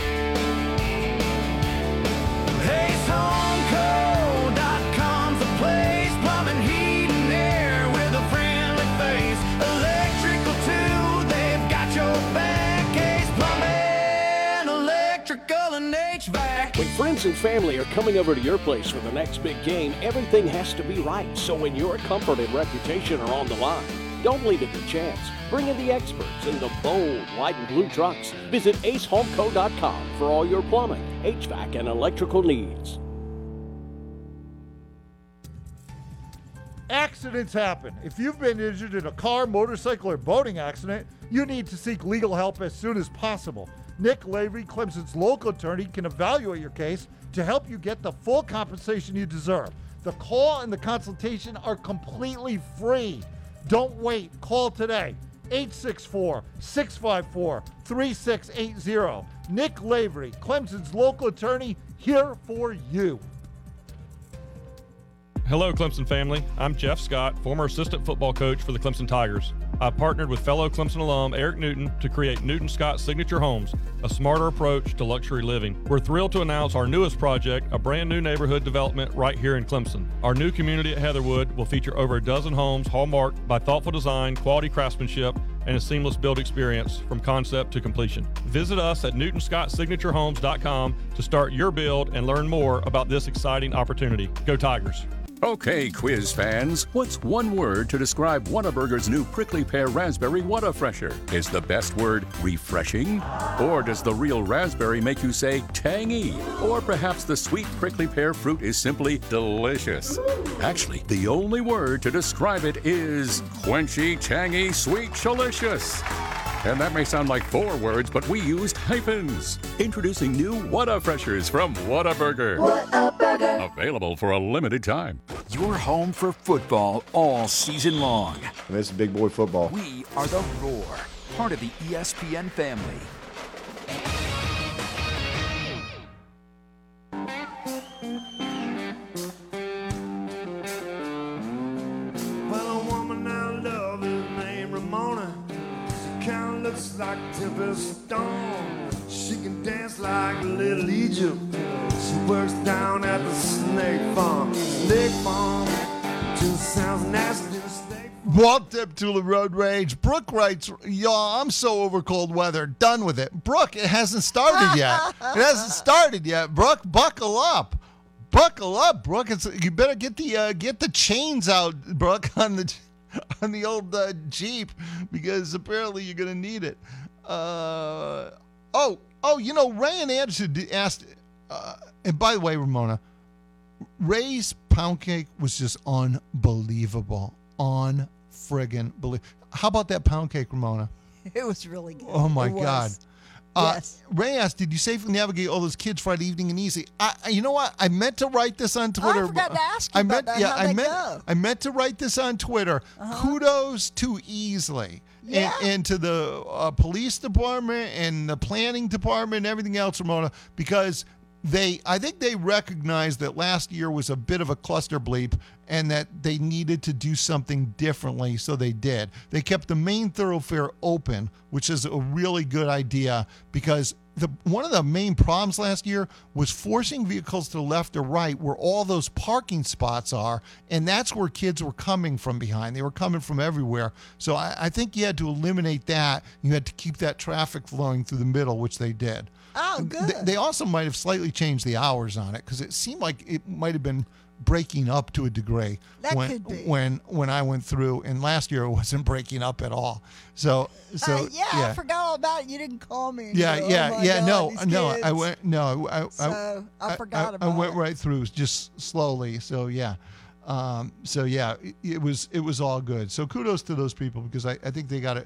AceHomeCo.com's the place, plumbing, heat, and air with a friendly face. Electrical too, they've got your back. Ace Plumbing, electrical and HVAC. When friends and family are coming over to your place for the next big game, everything has to be right. So when your comfort and reputation are on the line, don't leave it to chance. Bring in the experts in the bold white and blue trucks. Visit acehomeco.com for all your plumbing, HVAC, and electrical needs. Accidents happen. If you've been injured in a car, motorcycle, or boating accident, you need to seek legal help as soon as possible. Nick Lavery, Clemson's local attorney, can evaluate your case to help you get the full compensation you deserve. The call and the consultation are completely free. Don't wait. Call today. 864-654-3680. Nick Lavery, Clemson's local attorney, here for you. Hello, Clemson family. I'm Jeff Scott, former assistant football coach for the Clemson Tigers. I partnered with fellow Clemson alum Eric Newton to create Newton Scott Signature Homes, a smarter approach to luxury living. We're thrilled to announce our newest project, a brand new neighborhood development right here in Clemson. Our new community at Heatherwood will feature over a dozen homes hallmarked by thoughtful design, quality craftsmanship, and a seamless build experience from concept to completion. Visit us at NewtonScottSignatureHomes.com to start your build and learn more about this exciting opportunity. Go Tigers! Okay, quiz fans, what's one word to describe Whataburger's new prickly pear raspberry Whata-Fresher? Is the best word refreshing? Or does the real raspberry make you say tangy? Or perhaps the sweet prickly pear fruit is simply delicious? Actually, the only word to describe it is quenchy, tangy, sweet, delicious. And that may sound like 4 words, but we used hyphens. Introducing new Whata-Freshers from Whataburger. Whataburger. Available for a limited time. You're home for football all season long. And this is big boy football. We are the Roar, part of the ESPN family. Well, a woman I love is named Ramona. She kinda looks like Tempest Storm. She can dance like Little Egypt. She works down at the Snake Farm. Snake Farm just sounds nasty. Welcome to the Road Rage. Brooke writes, y'all, I'm so over cold weather. Done with it. Brooke, it hasn't started yet. It hasn't started yet. Brooke, buckle up. Buckle up, Brooke. You better get the chains out, Brooke, on the old Jeep, because apparently you're going to need it. Ray and Anderson asked, and by the way, Ramona, Ray's pound cake was just unbelievable. Friggin' believe. How about that pound cake, Ramona? It was really good. Oh my God. Yes. Ray asked, did you safely navigate all those kids Friday evening and easy? You know what? I meant to write this on Twitter. I forgot to ask you about that. How'd they go? I meant to write this on Twitter. Kudos to Easley. Yeah. And to the police department and the planning department and everything else, Ramona, because I think they recognized that last year was a bit of a cluster bleep and that they needed to do something differently, so they did. They kept the main thoroughfare open, which is a really good idea, because one of the main problems last year was forcing vehicles to the left or right where all those parking spots are, and that's where kids were coming from behind. They were coming from everywhere. So I think you had to eliminate that. You had to keep that traffic flowing through the middle, which they did. Oh, good. They also might have slightly changed the hours on it, because it seemed like it might have been breaking up to a degree could be. when I went through, and last year it wasn't breaking up at all. So I forgot all about it. You didn't call me. Yeah. I went. No, I forgot about it. I went right through just slowly. So yeah. It was all good. So kudos to those people, because I think they got it.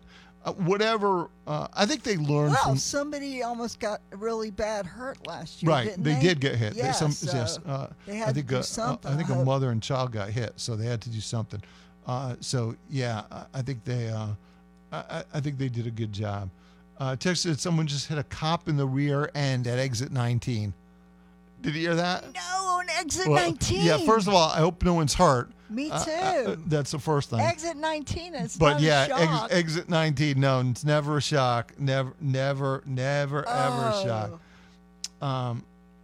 I think they learned from. Somebody almost got really bad hurt last year. Right, didn't they did get hit. Yeah, They had to do something. I think a mother and child got hit, so they had to do something. I think they did a good job. Text said someone just hit a cop in the rear end at exit 19. Did you hear that? No, on exit 19. Yeah, first of all, I hope no one's hurt. Me too. That's the first thing. Exit 19, it's but not yeah, a shock. exit 19, no, it's never a shock. Never, ever a shock.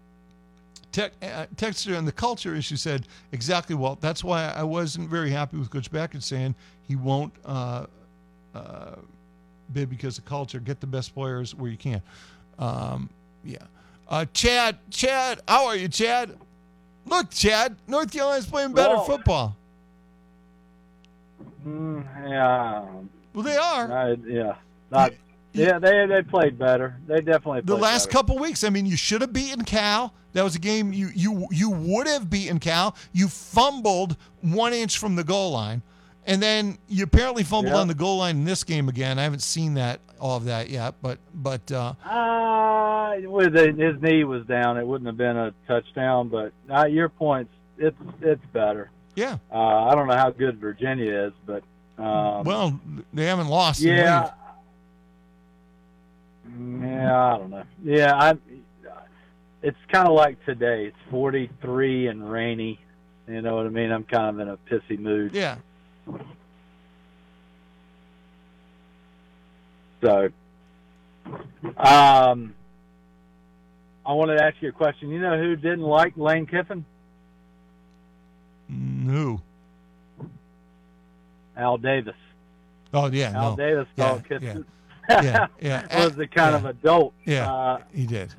Texter on the culture issue said, exactly, Walt. That's why I wasn't very happy with Coach Beckett saying he won't bid because of culture. Get the best players where you can. Chad, how are you, Chad? Look, Chad, North Carolina's playing better football. Yeah. Well, they are. They played better. They definitely played the last better. couple weeks. I mean, you should have beaten Cal. That was a game you would have beaten Cal. You fumbled 1 inch from the goal line, and then you apparently fumbled on the goal line in this game again. I haven't seen all of that yet, but with his knee was down, it wouldn't have been a touchdown. But your point's it's better. Yeah. I don't know how good Virginia is, but well, they haven't lost. Yeah. Yeah, I don't know. Yeah, it's kind of like today. It's 43 and rainy. You know what I mean? I'm kind of in a pissy mood. Yeah. So, I wanted to ask you a question. You know who didn't like Lane Kiffin? Who? Al Davis. Oh, yeah. Al Davis thought Kiffin was the kind of adult. Yeah, he did.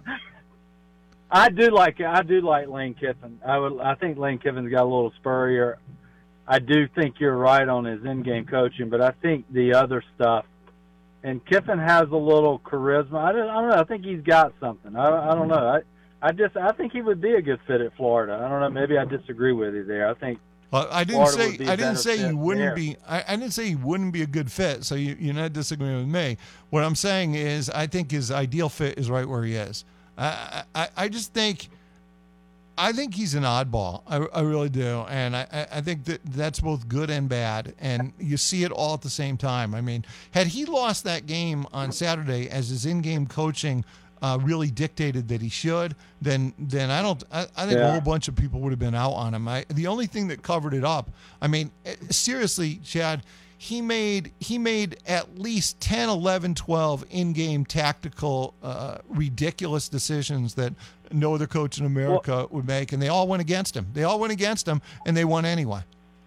I do like Lane Kiffin. I think Lane Kiffin's got a little spurrier. I do think you're right on his in-game coaching, but I think the other stuff, and Kiffin has a little charisma. I don't know. I think he's got something. I don't know. I think he would be a good fit at Florida. I don't know. Maybe I disagree with you there. I think. I didn't say he wouldn't be. I didn't say he wouldn't be a good fit. So you're not disagreeing with me. What I'm saying is, I think his ideal fit is right where he is. I just think. I think he's an oddball. I really do, and I think that's both good and bad, and you see it all at the same time. I mean, had he lost that game on Saturday as his in-game coaching really dictated that he should, then I think a whole bunch of people would have been out on him. The only thing that covered it up, I mean, seriously, Chad, he made at least 10, 11, 12 in-game tactical ridiculous decisions that no other coach in America would make, and they all went against him. And they won anyway.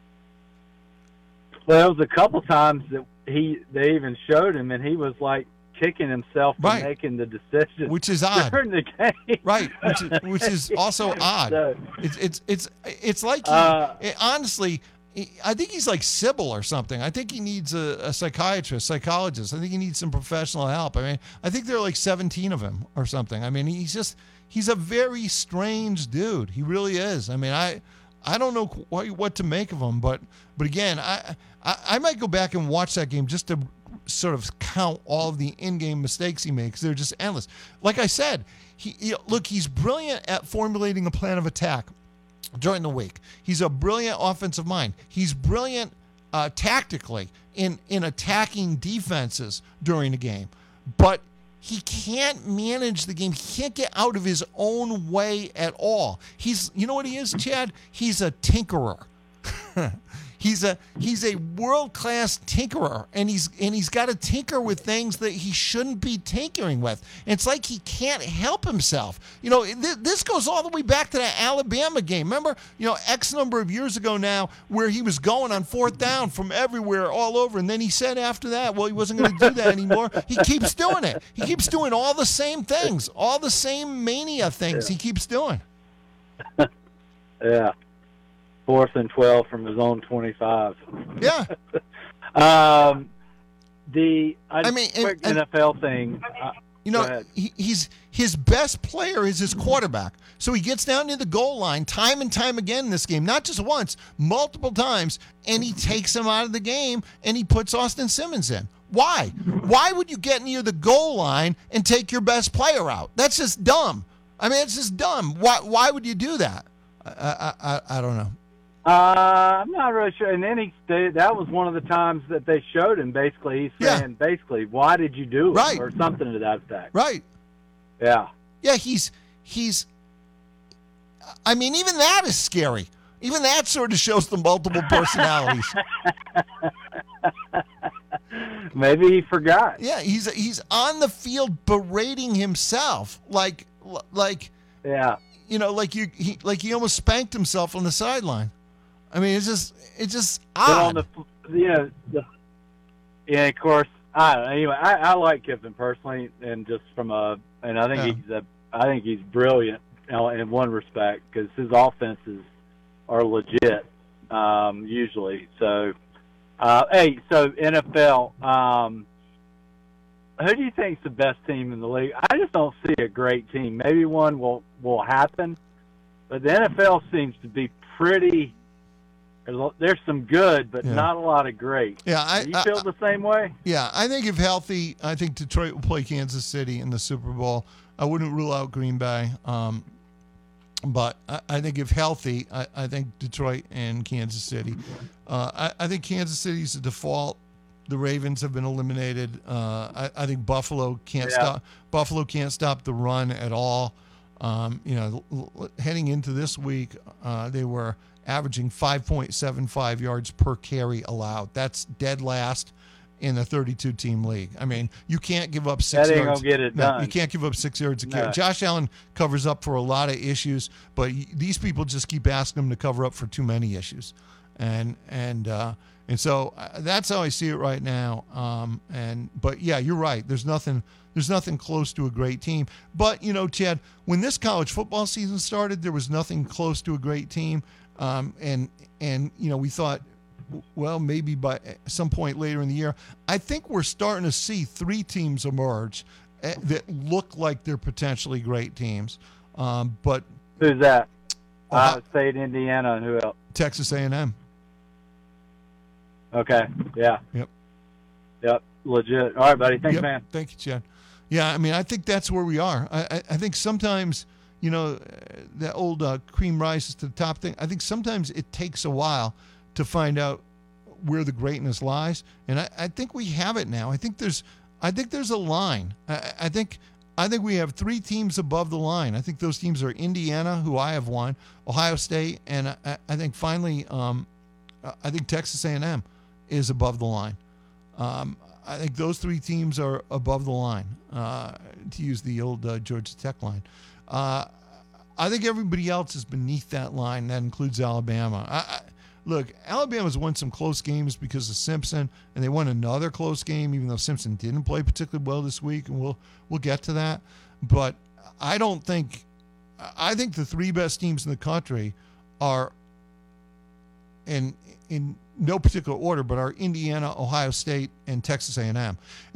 Well, there was a couple times that they even showed him, and he was like kicking himself for making the decision, which is odd during the game. Right, which is also odd. So, it's like honestly, I think he's like Sybil or something. I think he needs a psychiatrist, psychologist. I think he needs some professional help. I mean, I think there are like 17 of him or something. I mean, he's a very strange dude. He really is. I mean, I don't know what to make of him, but again, I might go back and watch that game just to sort of count all of the in-game mistakes he makes. They're just endless. Like I said, he's brilliant at formulating a plan of attack during the week. He's a brilliant offensive mind. He's brilliant tactically in attacking defenses during the game. But he can't manage the game. He can't get out of his own way at all. You know what he is, Chad? He's a tinkerer. He's a world-class tinkerer, and he's got to tinker with things that he shouldn't be tinkering with. And it's like he can't help himself. You know, this goes all the way back to that Alabama game. Remember, X number of years ago now, where he was going on fourth down from everywhere, all over, and then he said after that, well, he wasn't going to do that anymore. He keeps doing it. He keeps doing all the same things, all the same mania things. He keeps doing. Yeah. 4th and 12 from his own 25. Yeah. Quick NFL thing. His best player is his quarterback. So he gets down to the goal line time and time again in this game, not just once, multiple times, and he takes him out of the game and he puts Austin Simmons in. Why? Why would you get near the goal line and take your best player out? That's just dumb. I mean, it's just dumb. Why would you do that? I don't know. I'm not really sure. And then that was one of the times that they showed him. Basically, he's saying, why did you do it? Right. Or something to that effect. Right. Yeah. Yeah, he's. I mean, even that is scary. Even that sort of shows the multiple personalities. Maybe he forgot. Yeah, he's on the field berating himself, like yeah, like he almost spanked himself on the sideline. I mean, it's just odd. Of course. I don't know. Anyway, I like Kiffin personally, and just I think he's brilliant in one respect because his offenses are legit usually. So, so NFL. Who do you think is the best team in the league? I just don't see a great team. Maybe one will will happen. But the NFL seems to be pretty. There's some good, but not a lot of great. Yeah, Do you feel the same way? Yeah, I think if healthy, I think Detroit will play Kansas City in the Super Bowl. I wouldn't rule out Green Bay. But I think if healthy, I think Detroit and Kansas City. I think Kansas City's the default. The Ravens have been eliminated. I think Buffalo can't stop. Buffalo can't stop the run at all. Heading into this week, they were averaging 5.75 yards per carry allowed. That's dead last in the 32-team league. I mean, you can't give up 6 yards. That ain't gonna get it done. You can't give up 6 yards a carry. No. Josh Allen covers up for a lot of issues, but these people just keep asking him to cover up for too many issues, and so that's how I see it right now. But yeah, you're right. There's nothing close to a great team. But Chad, when this college football season started, there was nothing close to a great team. And we thought, well, maybe by some point later in the year, I think we're starting to see 3 teams emerge that look like they're potentially great teams. But who's that? Ohio State, Indiana, and who else? Texas A&M. Okay. Yeah. Yep. Legit. All right, buddy. Thanks, man. Thank you, Chad. Yeah, I mean, I think that's where we are. I think sometimes, that old cream rises to the top thing, I think sometimes it takes a while to find out where the greatness lies. And I think we have it now. I think there's a line. I think we have 3 teams above the line. I think those teams are Indiana, who I have won, Ohio State, and I think finally, I think Texas A&M is above the line. I think those 3 teams are above the line, to use the old Georgia Tech line. I think everybody else is beneath that line. That includes Alabama. Look, Alabama's won some close games because of Simpson, and they won another close game, even though Simpson didn't play particularly well this week, and we'll get to that. But I think the 3 best teams in the country are, in no particular order, but are Indiana, Ohio State, and Texas A&M.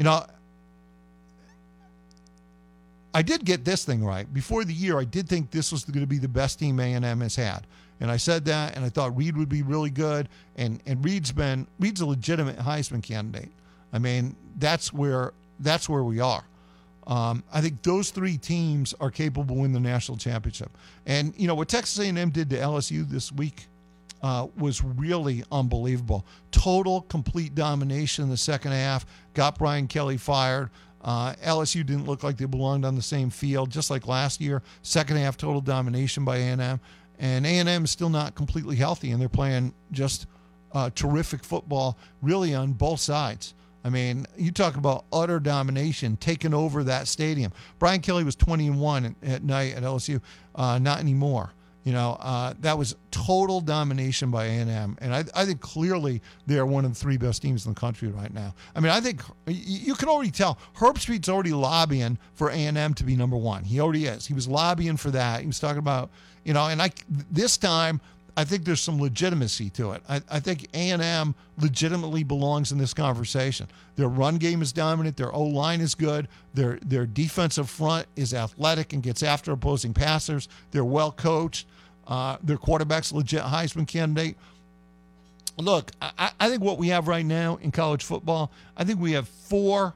I did get this thing right. Before the year, I did think this was going to be the best team A&M has had. And I said that, and I thought Reed would be really good. And Reed's a legitimate Heisman candidate. I mean, that's where we are. I think those 3 teams are capable of winning the national championship. And, what Texas A&M did to LSU this week was really unbelievable. Total, complete domination in the second half. Got Brian Kelly fired. LSU didn't look like they belonged on the same field, just like last year. Second half, total domination by A&M. And A&M is still not completely healthy, and they're playing just terrific football, really, on both sides. I mean, you talk about utter domination, taking over that stadium. Brian Kelly was 20-1 at night at LSU. Not anymore. That was total domination by A&M. And I think clearly they are one of the 3 best teams in the country right now. I mean, I think you can already tell Herbstreit's already lobbying for A&M to be number 1. He already is. He was lobbying for that. He was talking about, this time I think there's some legitimacy to it. I think A&M legitimately belongs in this conversation. Their run game is dominant. Their O-line is good. Their defensive front is athletic and gets after opposing passers. They're well coached. Their quarterback's a legit Heisman candidate. Look, I think what we have right now in college football, I think we have 4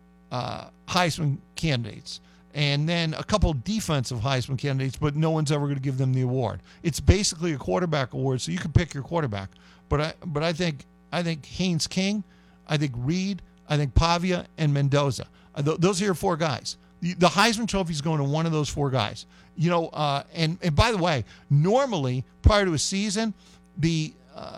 Heisman candidates. And then a couple of defensive Heisman candidates, but no one's ever going to give them the award. It's basically a quarterback award, so you can pick your quarterback. But I think Haynes King, I think Reed, I think Pavia, and Mendoza. Those are your 4 guys. The Heisman Trophy is going to one of those 4 guys. And by the way, normally prior to a season, the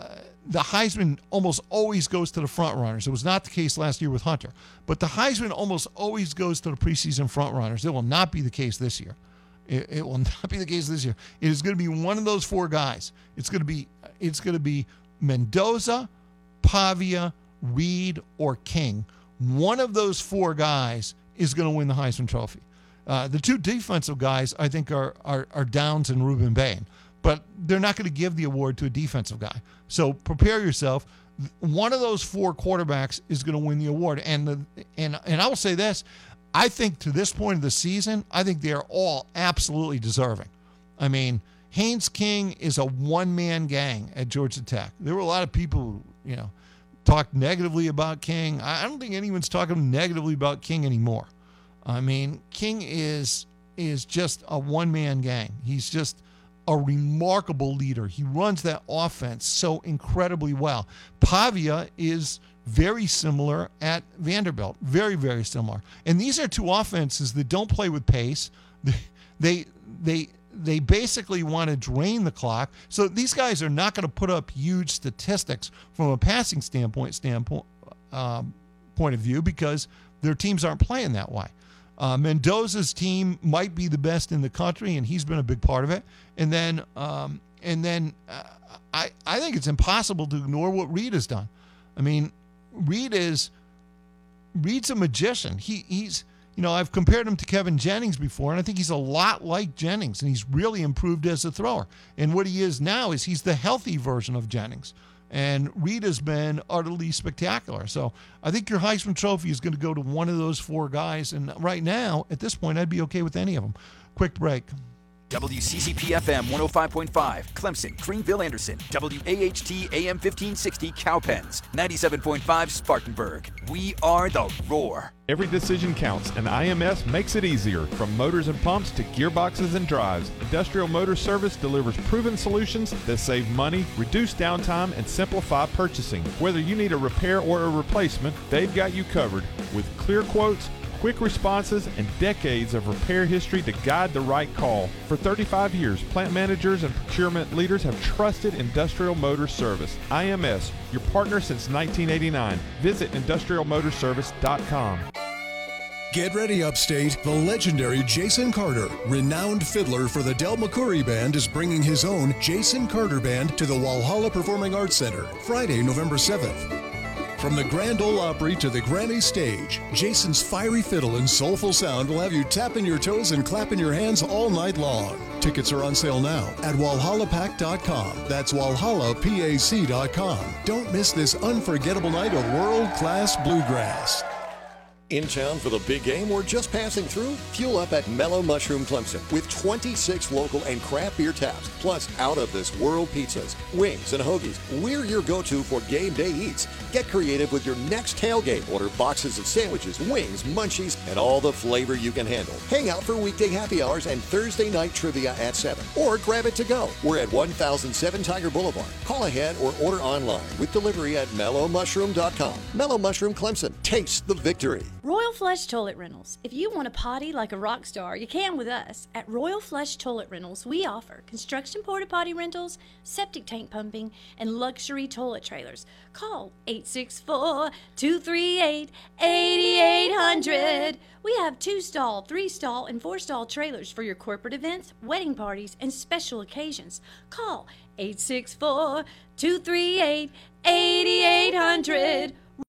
Heisman almost always goes to the front runners. It was not the case last year with Hunter, but the Heisman almost always goes to the preseason front runners. It will not be the case this year. It will not be the case this year. It is going to be one of those 4 guys. It's going to be Mendoza, Pavia, Reed, or King. One of those 4 guys is going to win the Heisman Trophy. The 2 defensive guys, I think, are Downs and Reuben Bain. But they're not going to give the award to a defensive guy. So prepare yourself. One of those 4 quarterbacks is going to win the award. And I will say this, I think to this point of the season, I think they are all absolutely deserving. I mean, Haynes King is a one-man gang at Georgia Tech. There were a lot of people who, talked negatively about King. I don't think anyone's talking negatively about King anymore. I mean, King is just a one-man gang. He's just a remarkable leader. He runs that offense so incredibly well. Pavia is very similar at Vanderbilt. Very, very similar. And these are two offenses that don't play with pace. They basically want to drain the clock. So these guys are not going to put up huge statistics from a passing point of view because their teams aren't playing that way. Mendoza's team might be the best in the country, and he's been a big part of it. And then I think it's impossible to ignore what Reed has done. I mean, Reed's a magician. He's I've compared him to Kevin Jennings before, and I think he's a lot like Jennings, and he's really improved as a thrower. And what he is now is he's the healthy version of Jennings. And Reed has been utterly spectacular. So I think your Heisman Trophy is going to go to one of those four guys. And right now, at this point, I'd be okay with any of them. Quick break. WCCP-FM 105.5, Clemson, Greenville, Anderson. WAHT AM 1560, Cowpens. 97.5, Spartanburg. We are the Roar. Every decision counts, and IMS makes it easier. From motors and pumps to gearboxes and drives, Industrial Motor Service delivers proven solutions that save money, reduce downtime, and simplify purchasing. Whether you need a repair or a replacement, they've got you covered. With clear quotes, quick responses, and decades of repair history to guide the right call. For 35 years, plant managers and procurement leaders have trusted Industrial Motor Service. IMS, your partner since 1989. Visit industrialmotorservice.com. Get ready, Upstate. The legendary Jason Carter, renowned fiddler for the Del McCoury Band, is bringing his own Jason Carter Band to the Walhalla Performing Arts Center, Friday, November 7th. From the Grand Ole Opry to the Grammy stage, Jason's fiery fiddle and soulful sound will have you tapping your toes and clapping your hands all night long. Tickets are on sale now at walhallapack.com. That's walhallapac.com. Don't miss this unforgettable night of world-class bluegrass. In town for the big game or just passing through? Fuel up at Mellow Mushroom Clemson with 26 local and craft beer taps, plus out-of-this-world pizzas, wings, and hoagies. We're your go-to for game day eats. Get creative with your next tailgate. Order boxes of sandwiches, wings, munchies, and all the flavor you can handle. Hang out for weekday happy hours and Thursday night trivia at 7. Or grab it to go. We're at 1007 Tiger Boulevard. Call ahead or order online with delivery at mellowmushroom.com. Mellow Mushroom Clemson. Taste the victory. Royal Flush Toilet Rentals. If you want to potty like a rock star, you can with us. At Royal Flush Toilet Rentals, we offer construction porta potty rentals, septic tank pumping, and luxury toilet trailers. Call 864-238-8800. We have 2-stall, 3-stall, and 4-stall trailers for your corporate events, wedding parties, and special occasions. Call 864-238-8800.